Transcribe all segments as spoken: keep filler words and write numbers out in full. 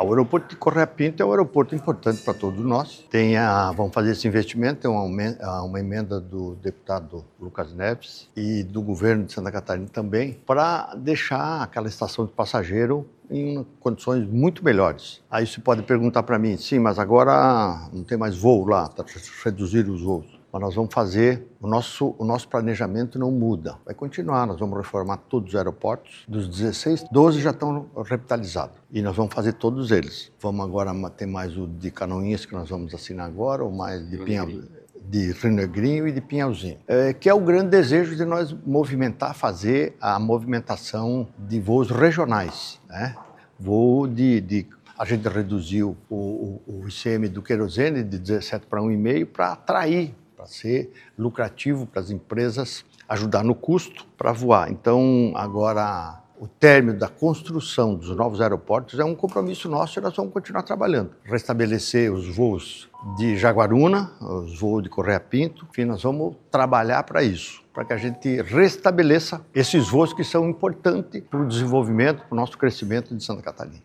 O aeroporto de Correia Pinto é um aeroporto importante para todos nós. Tem a, vamos fazer esse investimento, tem uma, uma emenda do deputado Lucas Neves e do governo de Santa Catarina também, para deixar aquela estação de passageiro em condições muito melhores. Aí você pode perguntar para mim, sim, mas agora não tem mais voo lá, tá, reduzir os voos. Mas nós vamos fazer, o nosso, o nosso planejamento não muda, vai continuar, nós vamos reformar todos os aeroportos, dos dezesseis, doze já estão revitalizados, e nós vamos fazer todos eles. Vamos agora ter mais o de Canoinhas, que nós vamos assinar agora, ou mais de Pinhal, de Rio Negrinho e de Pinhalzinho, é, que é o grande desejo de nós movimentar, fazer a movimentação de voos regionais, né? Voo de... de A gente reduziu o, o, o I C M do querosene de dezessete para um vírgula cinco para atrair, para ser lucrativo para as empresas, ajudar no custo para voar. Então, agora, o término da construção dos novos aeroportos é um compromisso nosso e nós vamos continuar trabalhando. Restabelecer os voos de Jaguaruna, os voos de Correia Pinto, enfim, nós vamos trabalhar para isso, para que a gente restabeleça esses voos que são importantes para o desenvolvimento, para o nosso crescimento de Santa Catarina.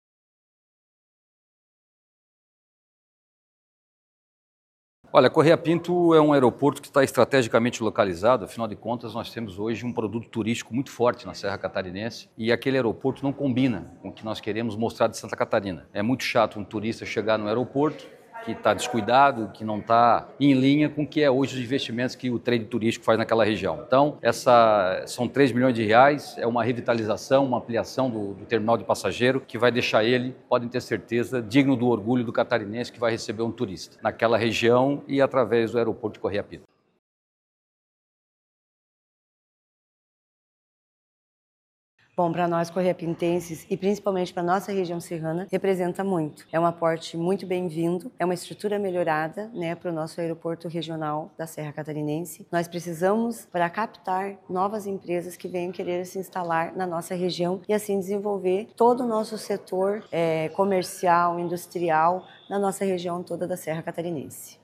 Olha, Correia Pinto é um aeroporto que está estrategicamente localizado, afinal de contas nós temos hoje um produto turístico muito forte na Serra Catarinense e aquele aeroporto não combina com o que nós queremos mostrar de Santa Catarina. É muito chato um turista chegar no aeroporto que está descuidado, que não está em linha com o que é hoje os investimentos que o trade turístico faz naquela região. Então, essa, são três milhões de reais, é uma revitalização, uma ampliação do, do terminal de passageiro que vai deixar ele, podem ter certeza, digno do orgulho do catarinense que vai receber um turista naquela região e através do aeroporto de Correia Pinto. Bom, para nós correiapintenses e principalmente para a nossa região serrana, representa muito. É um aporte muito bem-vindo, é uma estrutura melhorada, né, para o nosso aeroporto regional da Serra Catarinense. Nós precisamos para captar novas empresas que venham querer se instalar na nossa região e assim desenvolver todo o nosso setor é, comercial, industrial, na nossa região toda da Serra Catarinense.